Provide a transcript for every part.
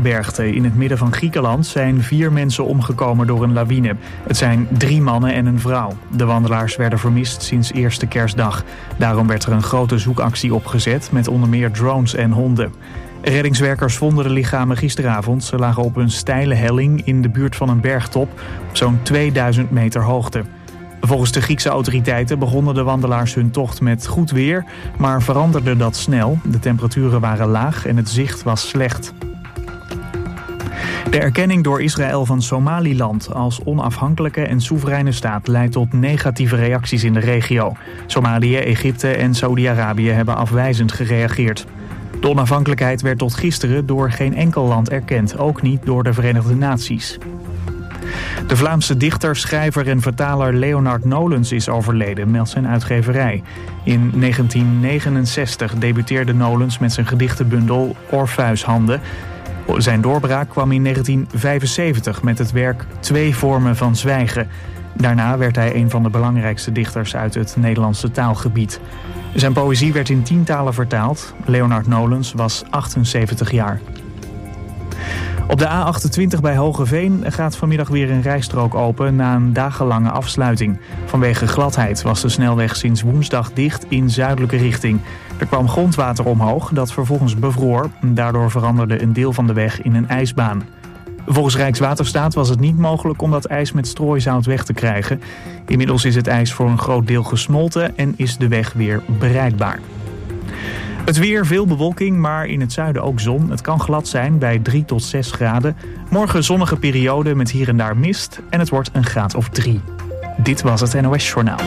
Apenningebergte in het midden van Griekenland zijn 4 mensen omgekomen door een lawine. Het zijn 3 mannen en een vrouw. De wandelaars werden vermist sinds eerste kerstdag. Daarom werd er een grote zoekactie opgezet met onder meer drones en honden. Reddingswerkers vonden de lichamen gisteravond. Ze lagen op een steile helling in de buurt van een bergtop op zo'n 2000 meter hoogte. Volgens de Griekse autoriteiten begonnen de wandelaars hun tocht met goed weer, maar veranderde dat snel. De temperaturen waren laag en het zicht was slecht. De erkenning door Israël van Somaliland als onafhankelijke en soevereine staat leidt tot negatieve reacties in de regio. Somalië, Egypte en Saudi-Arabië hebben afwijzend gereageerd. De onafhankelijkheid werd tot gisteren door geen enkel land erkend, ook niet door de Verenigde Naties. De Vlaamse dichter, schrijver en vertaler Leonard Nolens is overleden, meldt zijn uitgeverij. In 1969 debuteerde Nolens met zijn gedichtenbundel Orpheushanden. Zijn doorbraak kwam in 1975 met het werk 2 vormen van zwijgen. Daarna werd hij een van de belangrijkste dichters uit het Nederlandse taalgebied. Zijn poëzie werd in 10 talen vertaald. Leonard Nolens was 78 jaar. Op de A28 bij Hogeveen gaat vanmiddag weer een rijstrook open na een dagenlange afsluiting. Vanwege gladheid was de snelweg sinds woensdag dicht in zuidelijke richting. Er kwam grondwater omhoog dat vervolgens bevroor. Daardoor veranderde een deel van de weg in een ijsbaan. Volgens Rijkswaterstaat was het niet mogelijk om dat ijs met strooizout weg te krijgen. Inmiddels is het ijs voor een groot deel gesmolten en is de weg weer bereikbaar. Het weer, veel bewolking, maar in het zuiden ook zon. Het kan glad zijn bij 3 tot 6 graden. Morgen zonnige periode met hier en daar mist en het wordt een graad of 3. Dit was het NOS Journaal.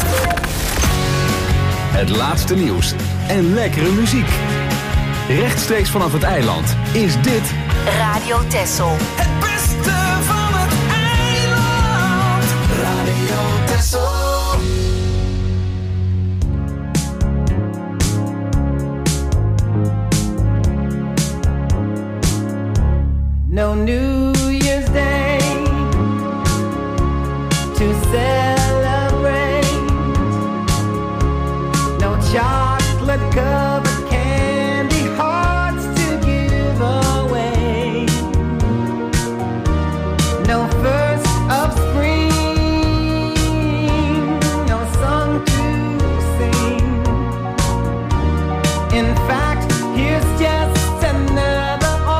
Het laatste nieuws en lekkere muziek. Rechtstreeks vanaf het eiland is dit Radio Texel. Het beste van het eiland. Radio Texel. No New Year's Day to celebrate. No chocolate covered candy hearts to give away. No first of spring, no song to sing. In fact, here's just another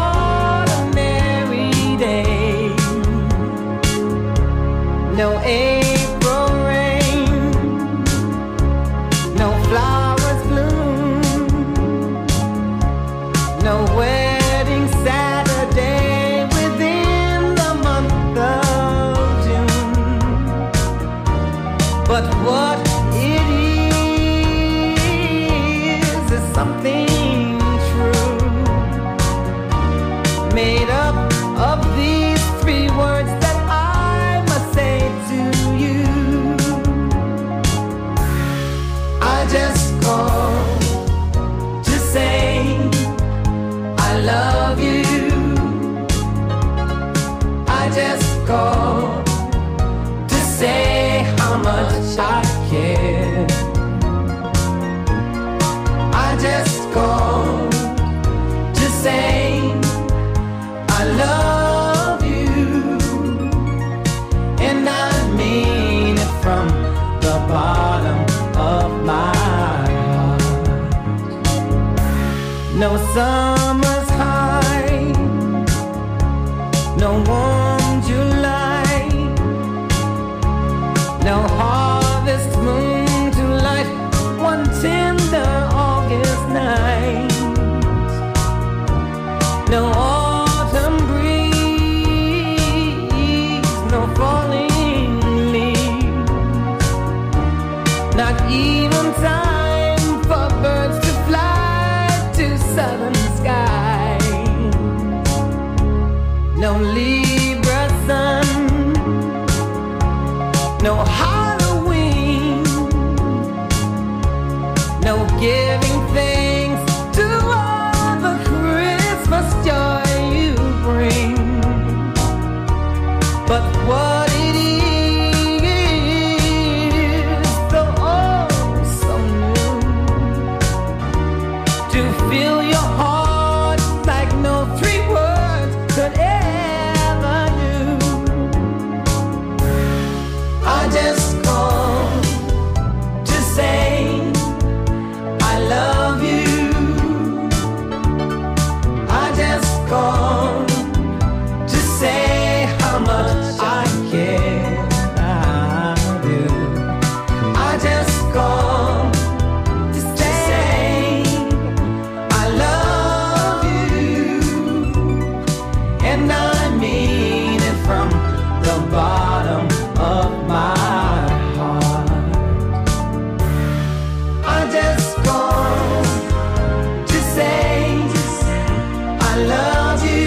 no April rain, no flowers bloom, no wedding Saturday within the month of June. But what it is something true, made up of these 3 words that I must say to you. I just called to say I love you. I just called to say how much I care. I just called to say I love you, and I mean it from the bottom of my heart. No summer's high, no warm July, no harvest moon to light one tender August night, no autumn breeze, no falling leaves, not even time for birds to fly to southern skies, no Libra sun, no Halloween, no giving thanks to all the Christmas joy you bring. But what it is, though oh so new, to fill your heart like no 3 words and I mean it from the bottom of my heart. I just called to say I love you.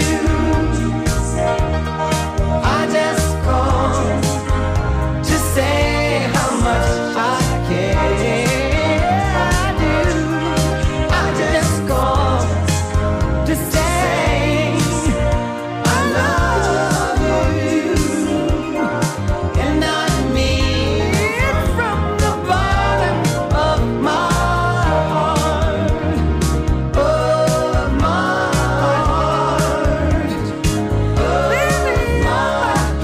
I just called to say how much I care. I do. I just called to say I love you, and I mean it from the bottom of my heart, of my heart, of my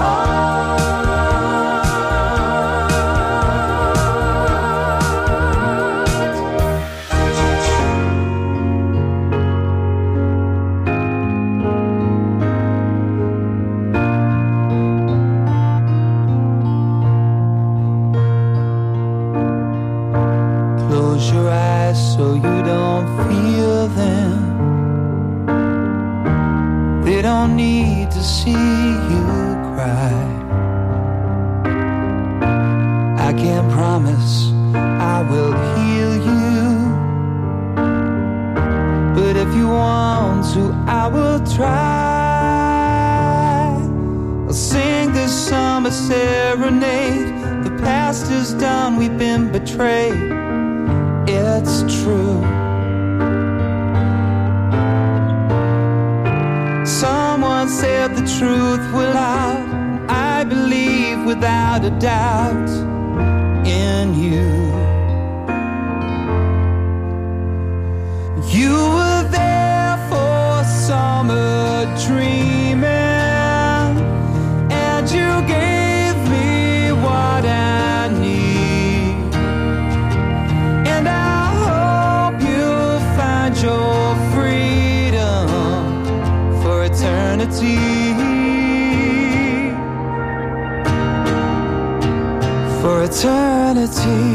Close your eyes so you don't feel them. They don't need to see you cry. I can't promise I will heal you, but if you want to, I will try. I'll sing this summer serenade. The past is done, we've been betrayed. It's true. Someone said the truth will out. I believe without a doubt in you. You were there for summer dreaming, and you gave me what I need. And I hope you'll find your freedom for eternity. For eternity.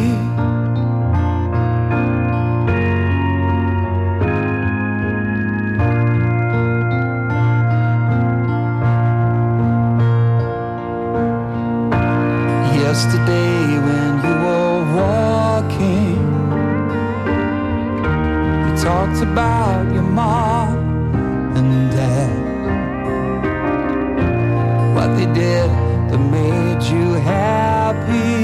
Yesterday when you were walking, you talked about your mom and dad, what they did that made you happy,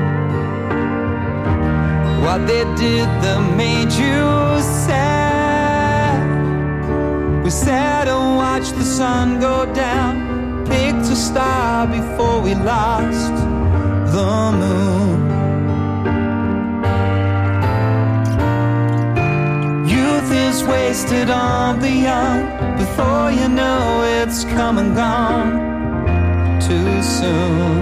what they did that made you sad. We sat and watched the sun go down, picked a star before we lost the moon. Youth is wasted on the young. Before you know it's come and gone too soon.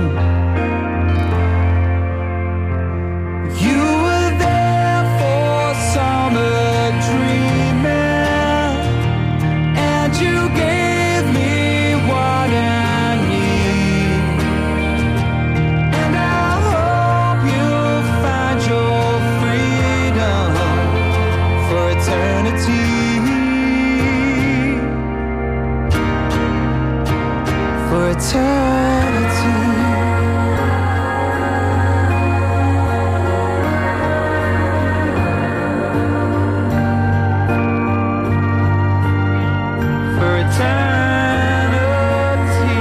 You were there for summer dreaming, and you gave me what I need. And I hope you'll find your freedom for eternity. For eternity. For eternity.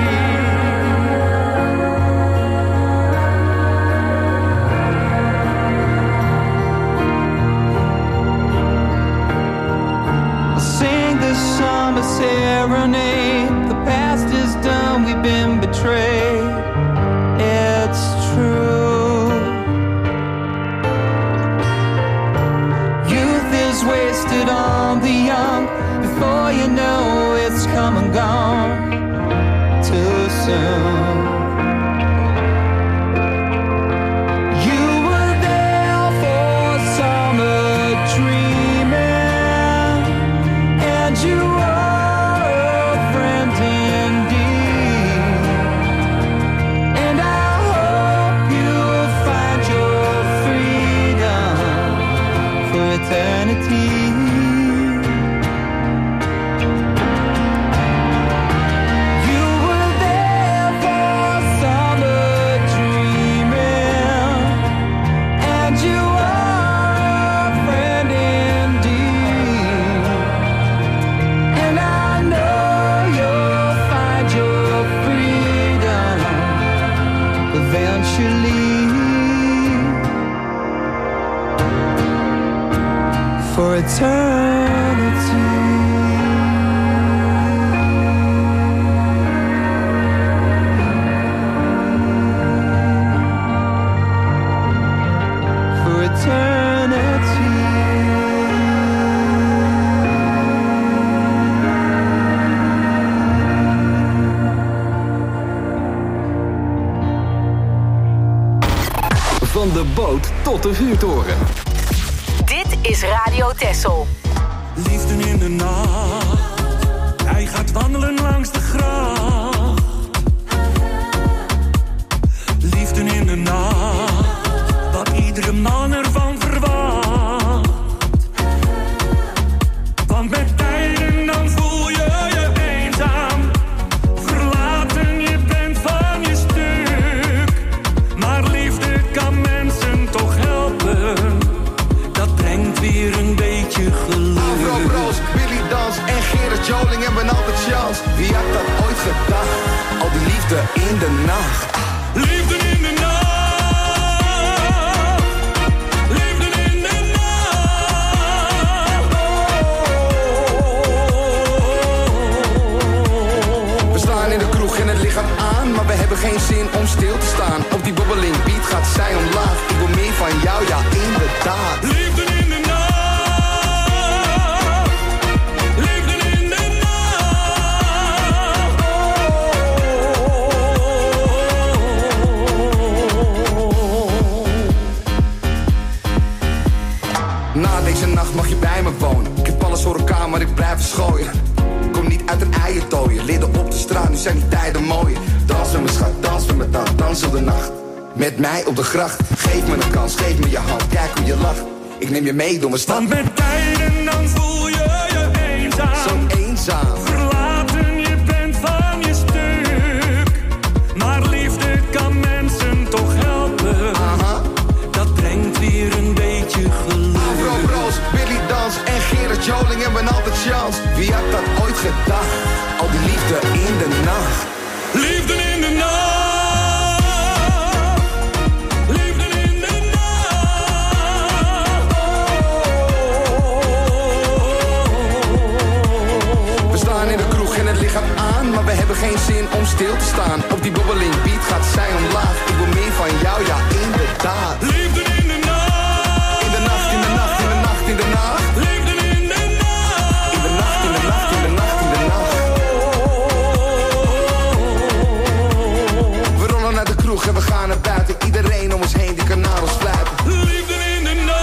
I'll sing this summer serenade. The past is done, we've been betrayed. It's true. Youth is wasted on the young. Before you know it's come and gone too soon. You were there for summer dreaming, and you are a friend indeed. And I hope you'll find your freedom for eternity. eternity. For eternity. Van de boot tot de vuurtoren. Dit is Radio Texel. Liefde in de nacht. Hij gaat wandelen langs de gracht. Liefde in de nacht. Wat iedere man ervan verwacht. Want met tijden dan voel je je eenzaam. Verlaten, je bent van je stuk. Maar liefde kan mensen toch helpen. Dat brengt weer een beetje geluk. Afro Bros, Billy Dans en Gerard Joling hebben altijd chance. Wie had dat ooit gedacht? Al die liefde in de nacht. Liefde in de nacht. Liefde in de nacht. We staan in de kroeg en het licht gaat aan, maar we hebben geen zin om stil te staan. Op die bobbeling beat gaat zij omlaag. Ik wil meer van jou, ja inderdaad. Liefde in de nacht. Liefde in de nacht. Na deze nacht mag je bij me wonen. Ik heb alles voor elkaar, maar ik blijf verschooien. Kom niet uit een eiertooien. Lidden op de straat, nu zijn die tijden mooie. Dans met me schat, dans met me dan, dans op de nacht. Met mij op de gracht. Geef me een kans, geef me je hand, kijk hoe je lacht. Ik neem je mee door mijn stad. Want met tijden dan voel je je eenzaam. Zo eenzaam. Verlaten, je bent van je stuk. Maar liefde kan mensen toch helpen. Aha. Dat brengt weer een beetje geluk. Afro Bros, Billy Dans en Gerard Joling hebben altijd chance. Wie had dat ooit gedacht? Al die liefde in de nacht. Liefde in de nacht. Liefde in de nacht. We staan in de kroeg en het licht gaat aan, maar we hebben geen zin om stil te staan. Op die bobbeling beat gaat zij omlaag. Ik wil meer van jou, ja inderdaad. Liefde in de nacht. In de nacht, in de nacht, in de nacht, in de nacht. Liefde in de nacht. In de nacht, in de nacht, in de nacht, in de nacht. We rollen naar de kroeg en we gaan naar buiten. Iedereen om ons heen die kan naar ons fluiten. Liefde in de nacht.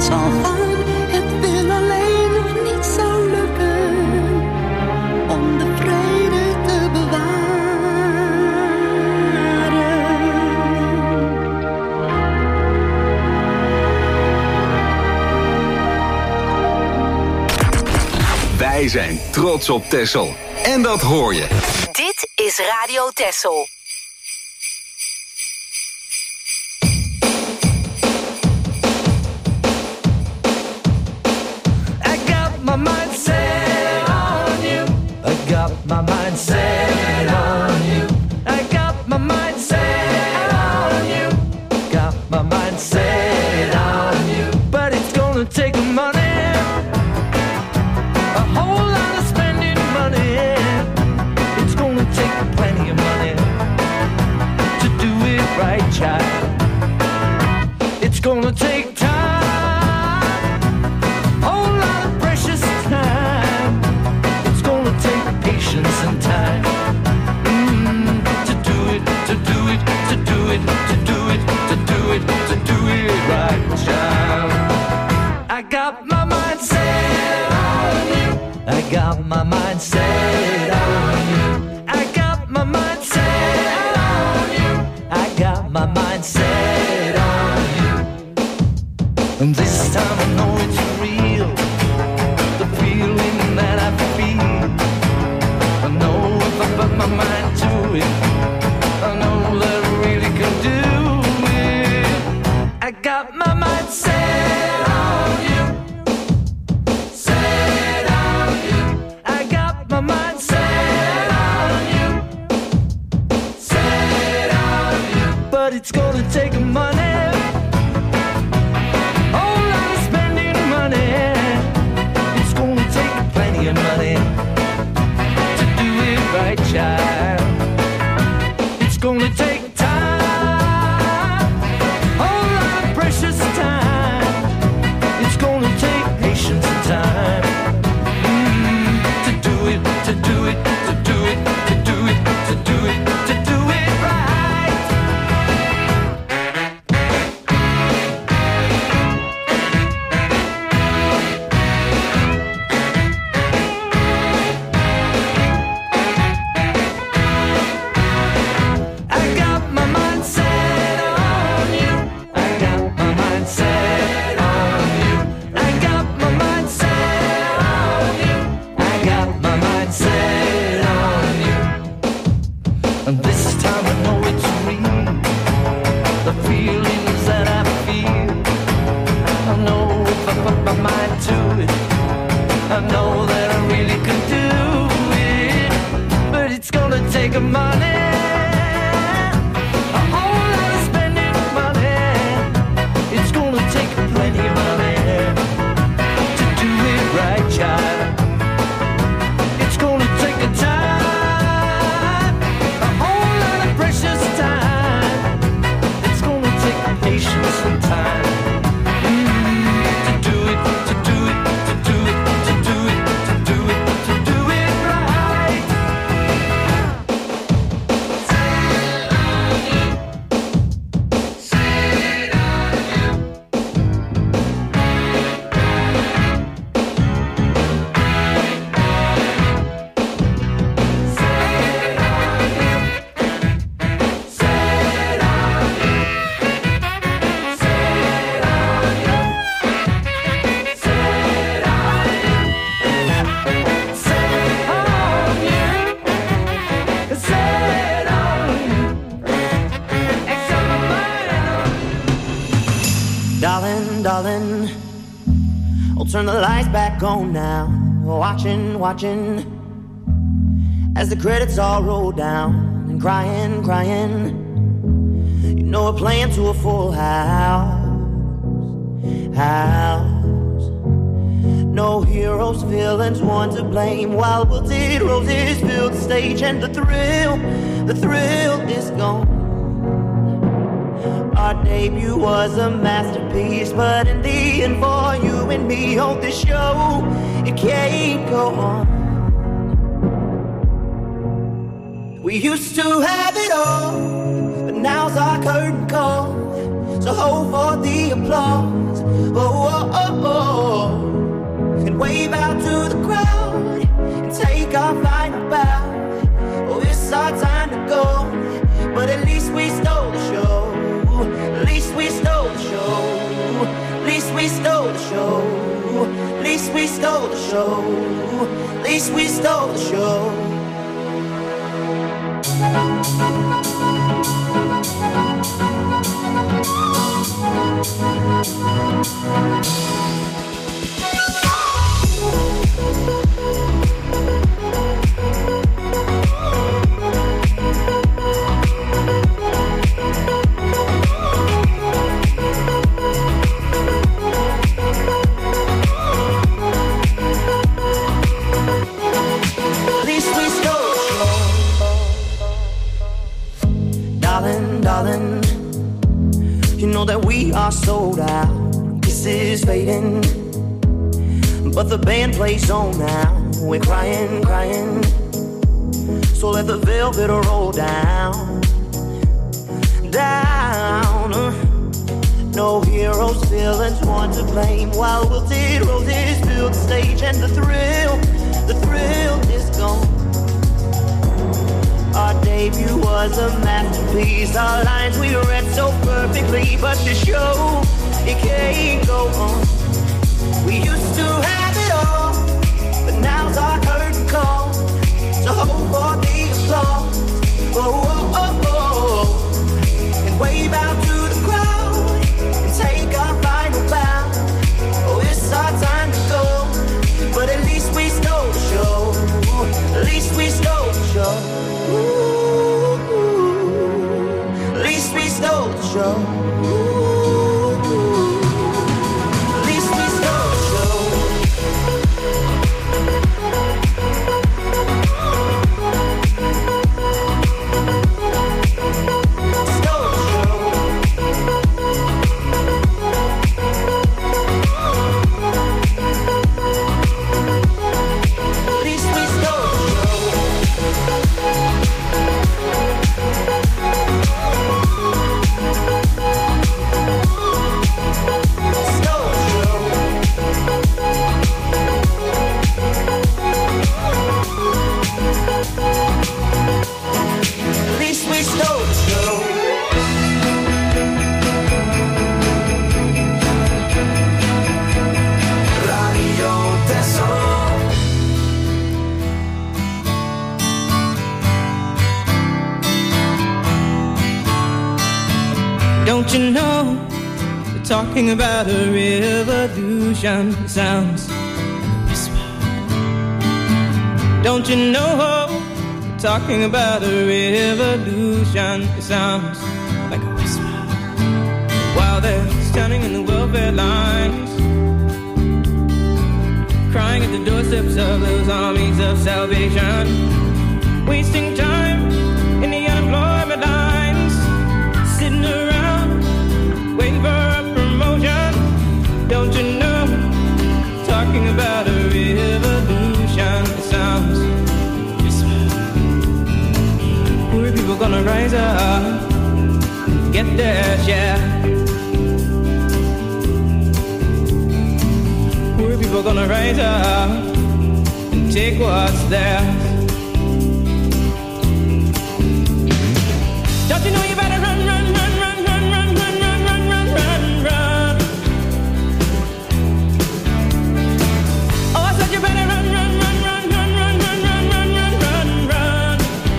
zo van, het wil alleen nog niet zo lukken om de vrede te bewaren. Wij zijn trots op Texel. En dat hoor je. Dit is Radio Texel. I got my mind set on you. I got my mind set on you. I got my mind set on you. Got my mind set on you. But it's gonna take money. A whole lot of spending money. It's gonna take plenty of money to do it right, child. It's gonna take time. Whole lot of precious time. It's gonna take patience and time. To do it, to do it, to do it, to do it, to do it, to do it right, child. I got my mind set on you. I got my mind set on you. I got my mind set on you. I got my mind set on you. And this time I know it's real. The feeling that I feel. I know if I put my mind to it, I know that I really can do it. I got my mind set on you. Set on you. I got my mind set on you. Set on you. But it's gonna take money. Whole lot of spending money. It's gonna take plenty of money to do it right, child. It's gonna take time. Whole lot of precious time. It's gonna take patience and time. To do it, to do it, to do it, to do it, to do it, to do it right. I got my mind set on you. I got my mind set on you. I got my mind set on you. I got my mind set on you. And this time I know it's real. The feelings that I feel. I know if I put my mind to it, I know that I really can do it. But it's gonna take money. A whole lot of spending money. It's gonna take plenty of money to do it right, child. It's gonna take a time. A whole lot of precious time. It's gonna take patience and time. To do it, to do it, to do it, to do it, to do it, to do it right. Darling, darling, I'll turn the lights back on now. Watching, watching, as the credits all roll down. And crying, crying, you know we're playing to a full house. No heroes, villains, one to blame. While wilted roses fill the stage, and the thrill is gone. Our debut was a masterpiece, but in the end, for you and me on this show, it can't go on. We used to have it all, but now's our curtain call. So hold for the applause. Oh, oh. and wave out to the crowd and take our final bow. Oh, it's our time to go, but at least we stole the show. At least we stole the show. At least we stole the show. At least we stole the show. At least we stole the show. Darling, you know that we are sold out. This is fading, but the band plays on now. We're crying, crying, so let the velvet roll down, down. No heroes, villains, one to blame, while wilted roses fill the stage, and the thrill is gone. Our debut was a masterpiece. Our lines we read so perfectly, but the show, it can't go on. We used to have it all, but now's our curtain call. So hold for the applause. Oh, oh, oh, oh. And wave out to the crowd and take our final bow. Oh, it's our time to go, but at least we stole the show. At least we stole the show. Ooh, at least we stole the show. Ooh, at least we stole the show. Stole the show. At least we stole the show. At least we stole the show. Radio Tesoro. Don't you know, they're talking about a revolution. It sounds like a whisper. Don't you know, they're talking about a revolution. It sounds like a whisper. While they're standing in the welfare lines, crying at the doorsteps of those armies of salvation, wasting time in the unemployment lines, sitting around waiting for a promotion. Don't you know, talking about a revolution. It sounds whisper. Poor people gonna rise up, get their share. Poor people gonna rise up and take what's theirs. Don't you know you better run, run, run, run, run, run, run, run, run, run, run, run. Oh, I said you better run, run, run, run, run, run, run, run, run, run, run, run.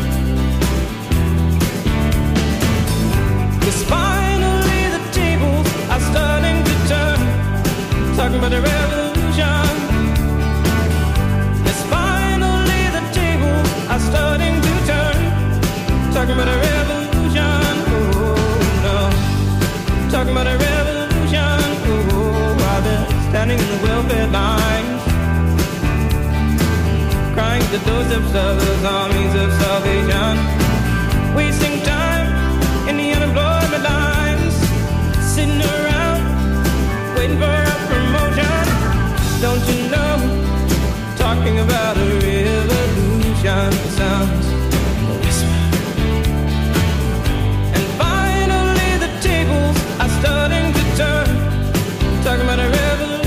'Cause finally the tables are starting to turn, talking about the revolution. 'Cause finally the tables are starting to turn, talking about a revolution. Talking about a revolution, while they're standing in the welfare lines, crying at the doorsteps of those armies of salvation, wasting time in the unemployment lines, sitting around waiting for a promotion. Don't you know, talking about a revolution sounds a whisper. And finally the tables are starting to turn, talking about a revolution.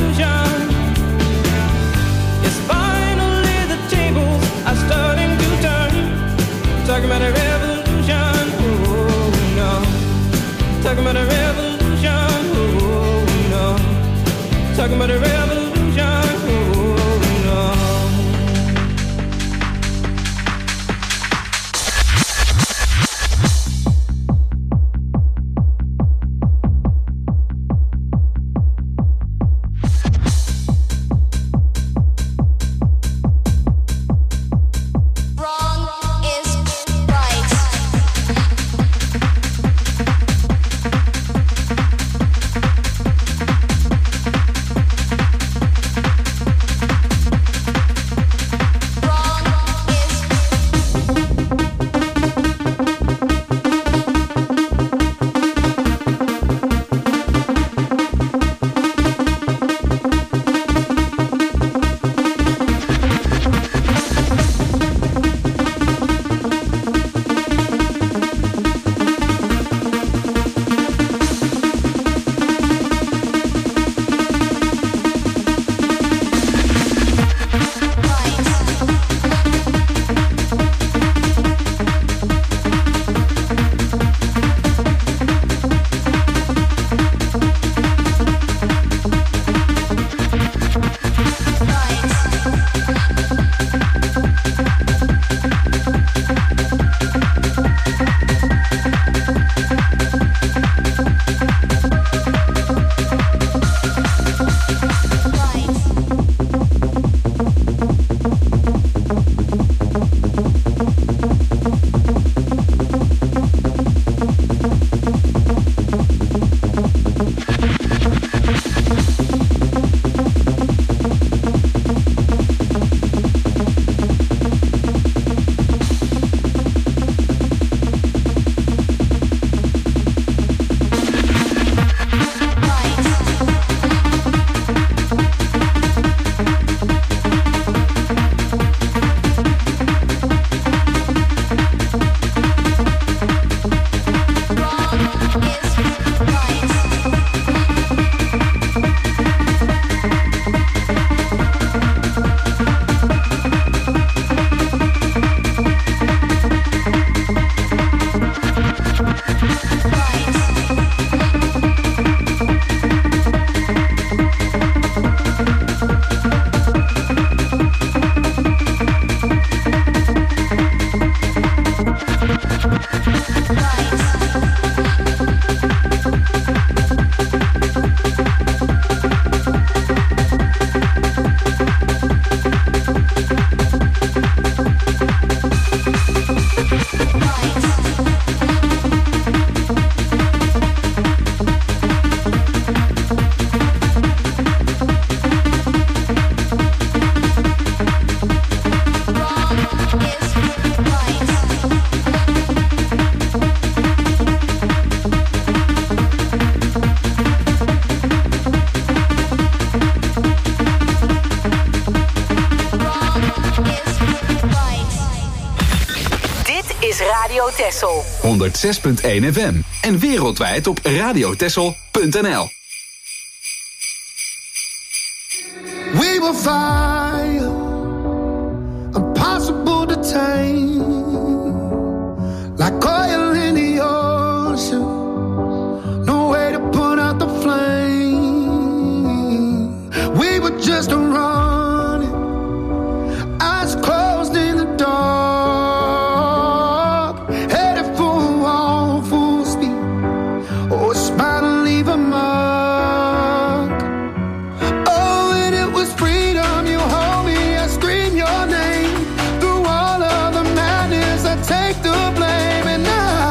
Texel. 106.1 FM. En wereldwijd op radiotexel.nl. We will fire, impossible to tame, like oil in the ocean, no way to put out the flame. We were just running, eyes closed in the dark, headed for a wall, full speed, or a smile to leave a mark. Take the blame, and now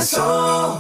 Texel.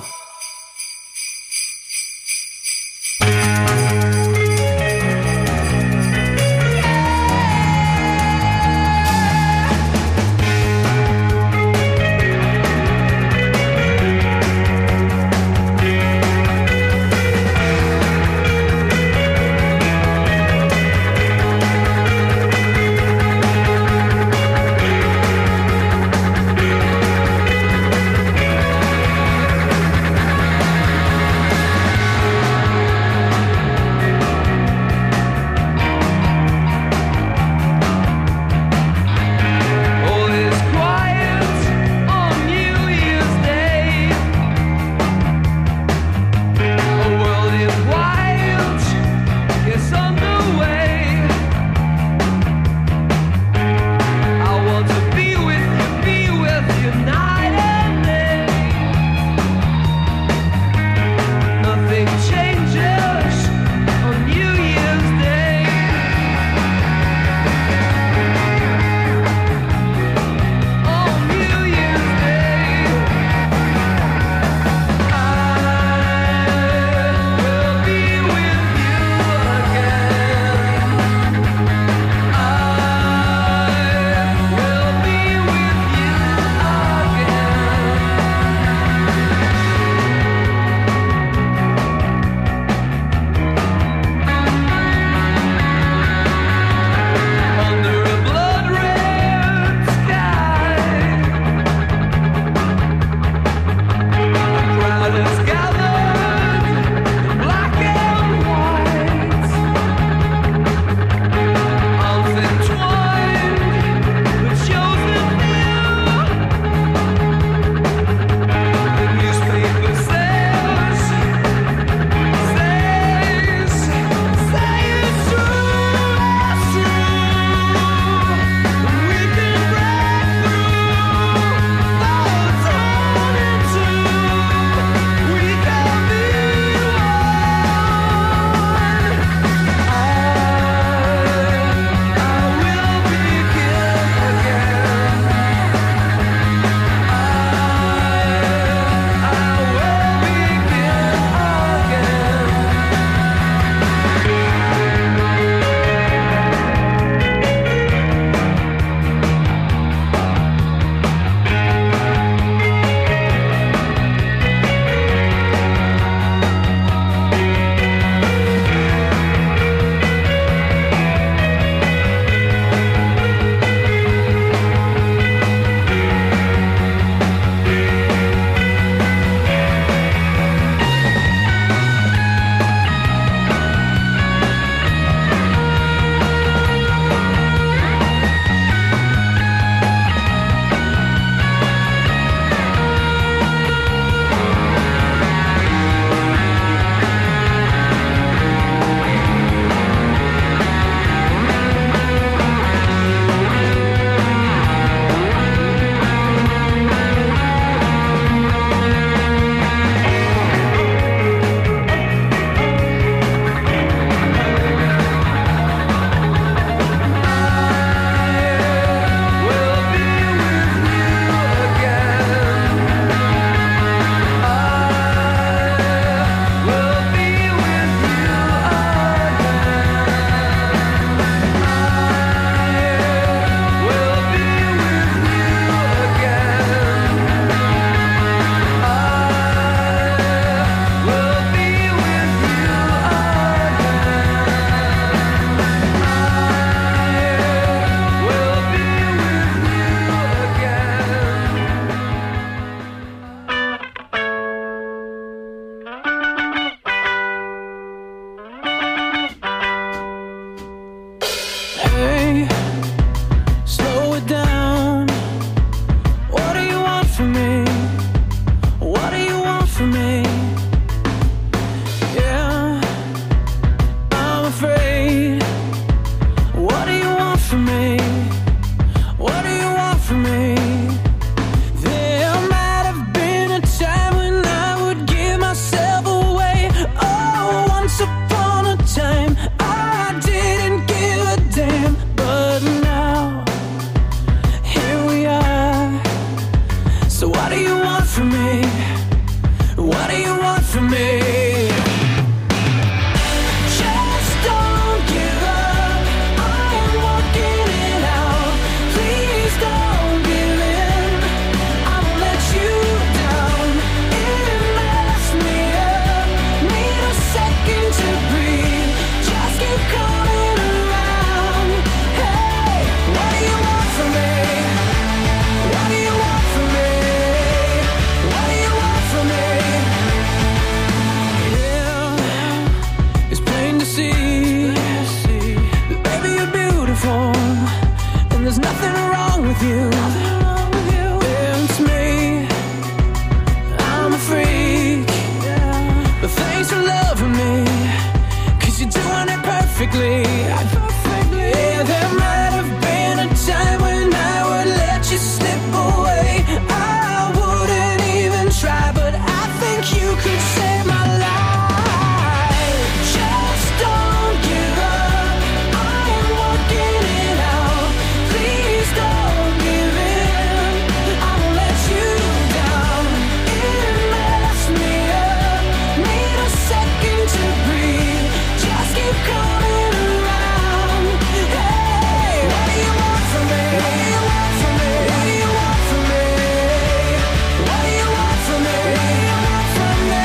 please love me, 'cause you're doing it perfectly. Yeah, there might have been a time when I would let you slip away. I wouldn't even try, but I think you could save my life. Just don't give up, I am working it out. Please don't give in, I won't let you down. It messed me up, need a second to breathe. Just keep coming around. Hey, what do you want from me? What do you want from me? What do you want from me? What do you want from me? What do you want from me?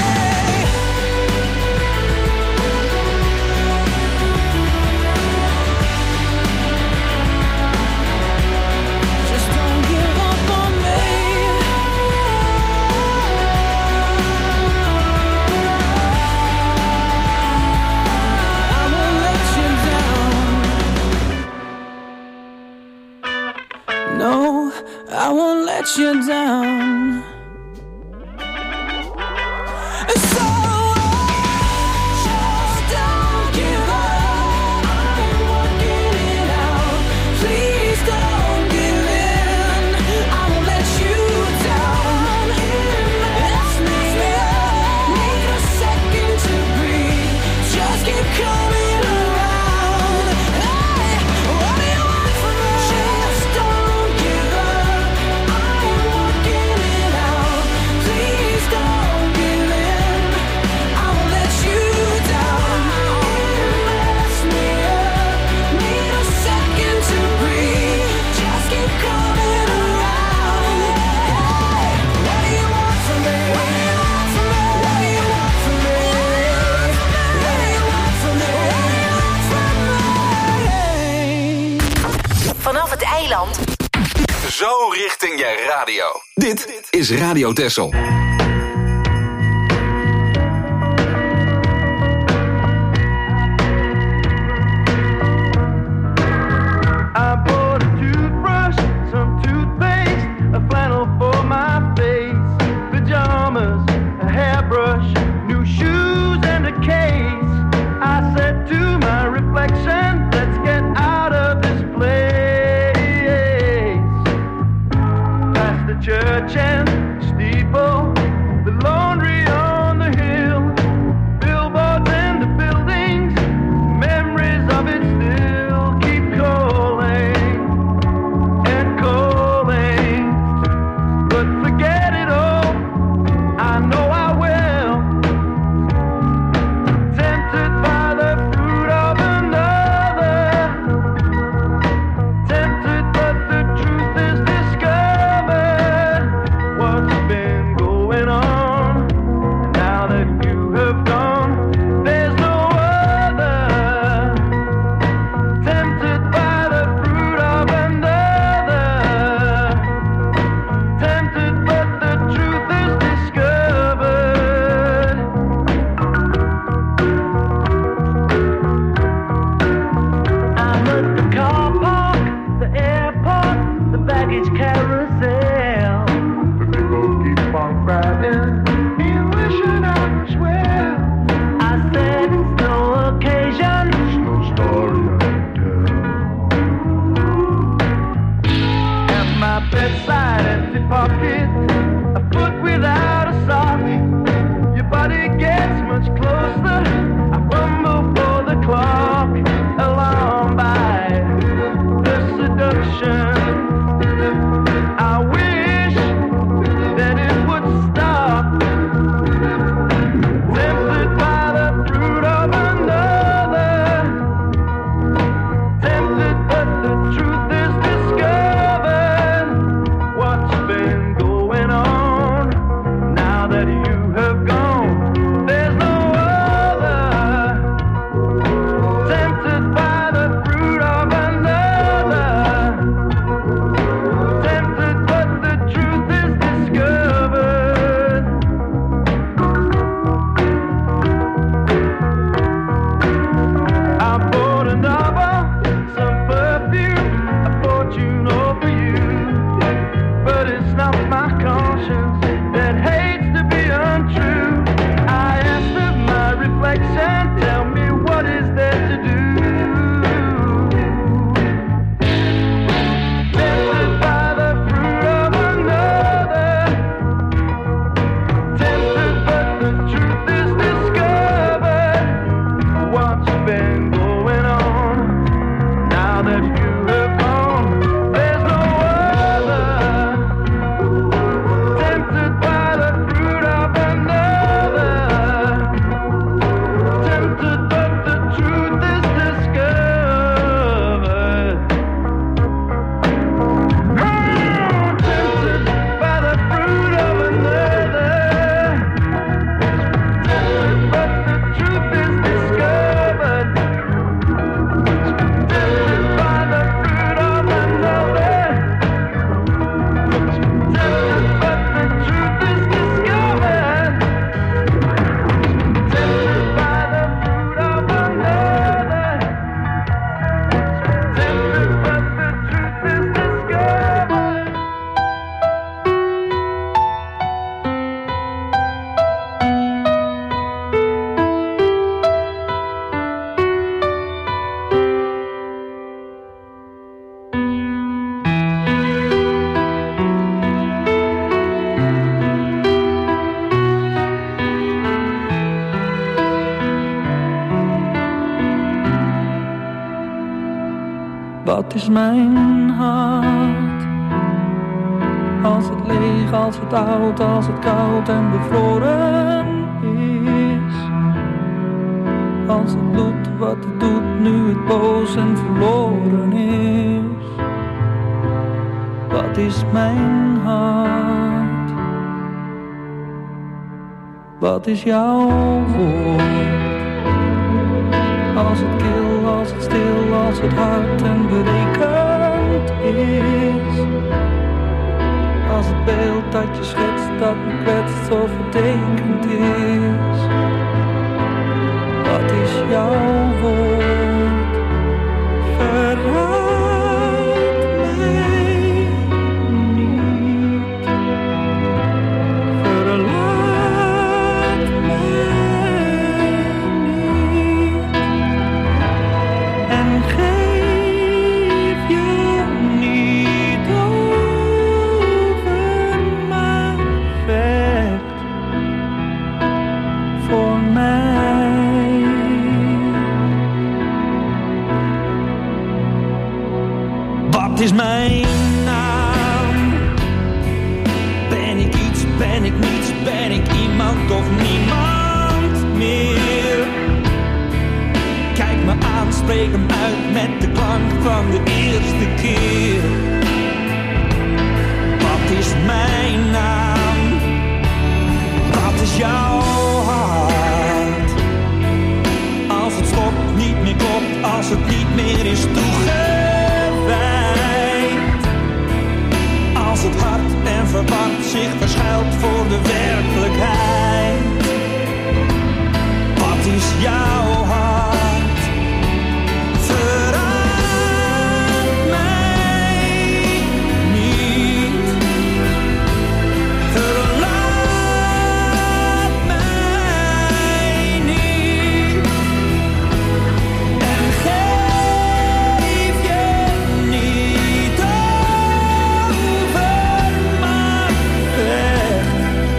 Just don't give up on me. I won't let you down. No, I won't let you down. So just don't give up, I'm working it out. Please don't give in, I won't let you down. It's me up, need a second to breathe. Just keep coming around. Hey, what do you want from me? Just don't give up, I'm working it out. Please don't give in, I won't let you down. It messed me up, need a second to breathe. Just keep coming around. Hey, what do you want from me? What do you want from me? What do you want from me? What do you want from me? What do you want from me? Vanaf het eiland Zo richting je radio. Dit is Radio Texel. I bought a toothbrush, some toothpaste, a flannel for my face, pajamas, a hairbrush, new shoes and a case. I said to my reflection, let's get out of this place. Past the church and steeple, Wat is mijn hart? Als het leeg, als het oud, als het koud en bevroren is. Als het doet wat het doet, nu het boos en verloren is. Wat is mijn hart? Wat is jouw woord? Als het kil, als het stil, als het hard en berekend is. Als het beeld dat je schetst, dat me kwetst, zo vertekend is. Wat is jouw woord? Verraad mij niet. Verlaat mij niet. En geef je niet over, maar vecht voor mij. Wat is mijn naam? Ben ik iets, ben ik niets, ben ik iemand of niemand meer? Kijk me aan, spreek hem uit met de klank van de eerste keer. Wat is mijn naam? Wat is jouw hart? Als het slot niet meer klopt, als het niet meer is toegewijd. Als het hard en verward zich verschuilt voor de werkelijkheid. Wat is jouw hart? Verraad mij niet. Verlaat mij niet. En geef je niet over, maar vecht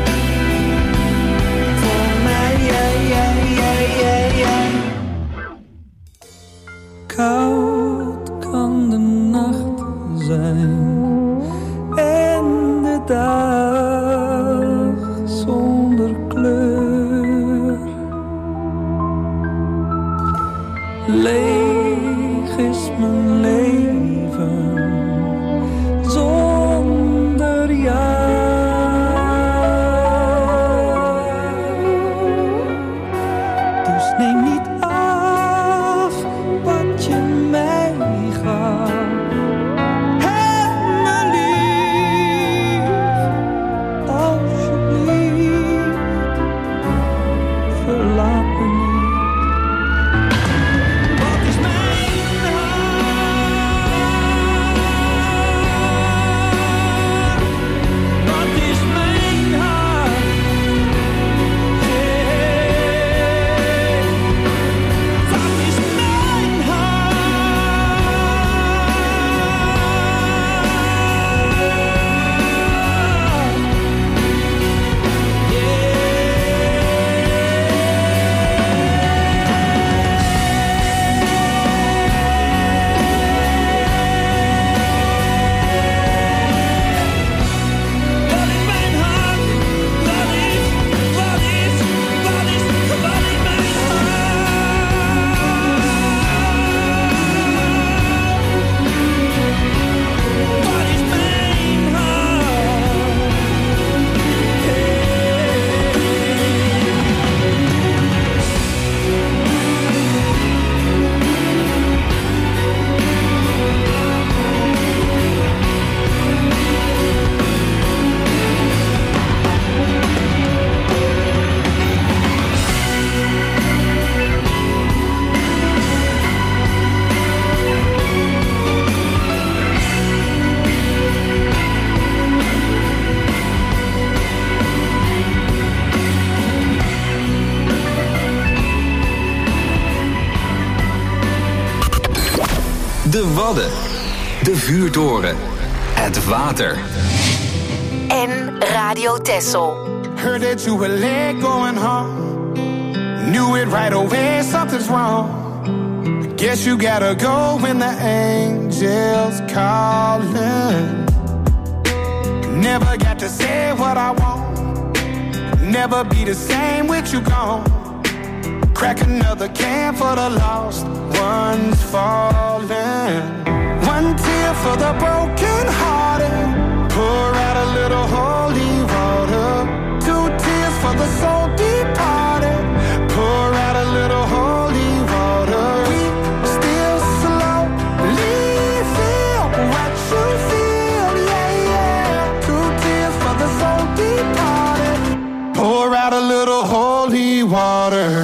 voor mij. Koud kan de nacht zijn en de dag zonder kleur. Leeg is mijn leven zonder jou. Dus neem niet af wat je mij gaf. Heb me lief, alsjeblieft. Verlaat me niet. Wat is mijn hart? Wat is mijn hart? Hey. Wat is mijn De Wadden, de vuurtoren, het water. En Radio Texel. Heard that you were late going home. Knew it right away, something's wrong. Guess you gotta go when the angels calling. Never got to say what I want. Never be the same with you gone. Crack another can for the lost ones falling. One tear for the broken hearted. Pour out a little holy water. 2 tears for the soul departed. Pour out a little holy water. We still slowly feel what you feel, yeah, yeah. 2 tears for the soul departed. Pour out a little holy water.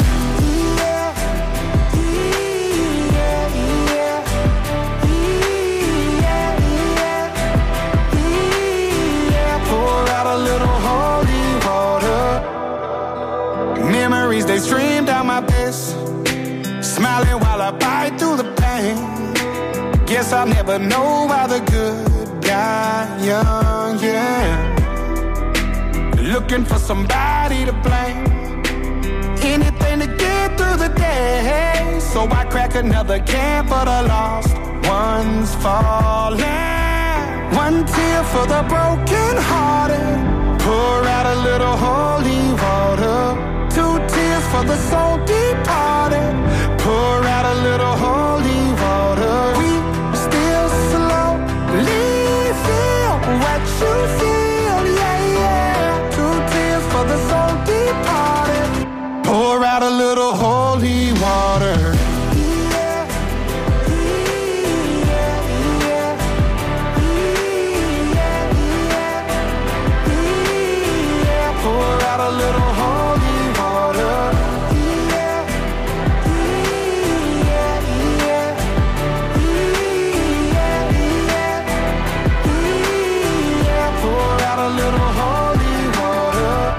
Memories, they stream down my face, smiling while I bite through the pain. Guess I'll never know why the good die young, yeah. Looking for somebody to blame, anything to get through the day. So I crack another can for the lost ones falling. 1 tear for the broken hearted. Pour out a little holy water. 2 tears for the soul departed. Pour out a little holy water. We still slowly feel what you feel, yeah, yeah. 2 tears for the soul departed. Pour out a little holy water. Pour out a little holy water. Pour out a little holy water.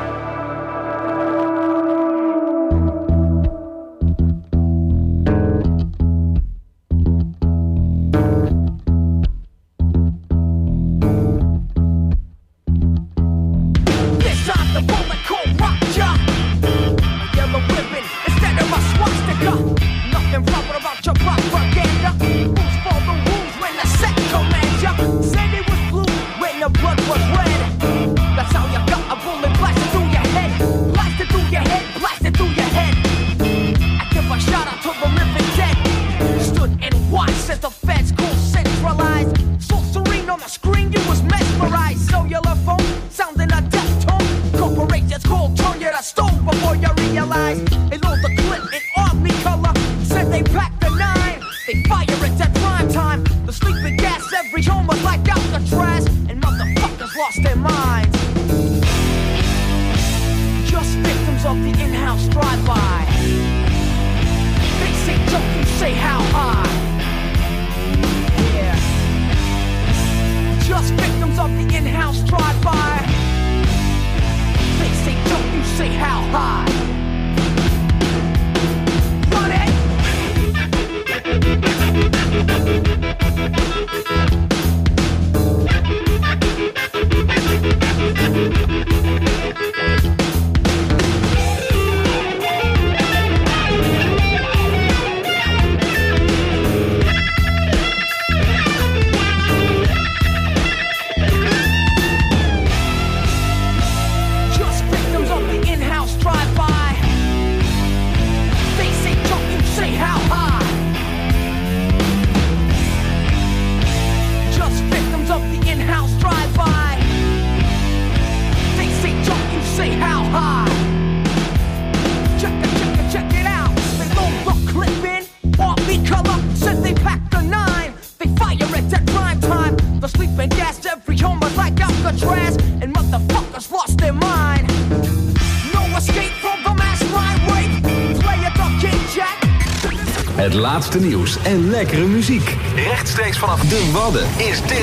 Het laatste nieuws en lekkere muziek. Rechtstreeks vanaf de Wadden is dit.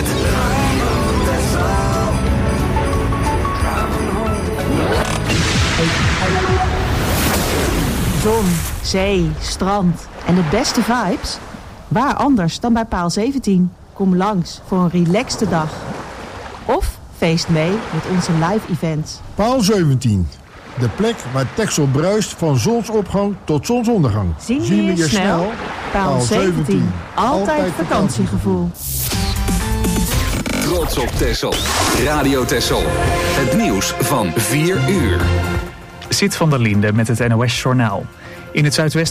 Zon, zee, strand en de beste vibes? Waar anders dan bij Paal 17? Kom langs voor een relaxte dag. Of feest mee met onze live events. Paal 17. De plek waar Texel bruist van zonsopgang tot zonsondergang. Zien we je snel Paal 17. Altijd vakantiegevoel. Trots op Texel. Radio Texel. Het nieuws van 4 uur. Siet van der Linde met het NOS Journaal. In het zuidwesten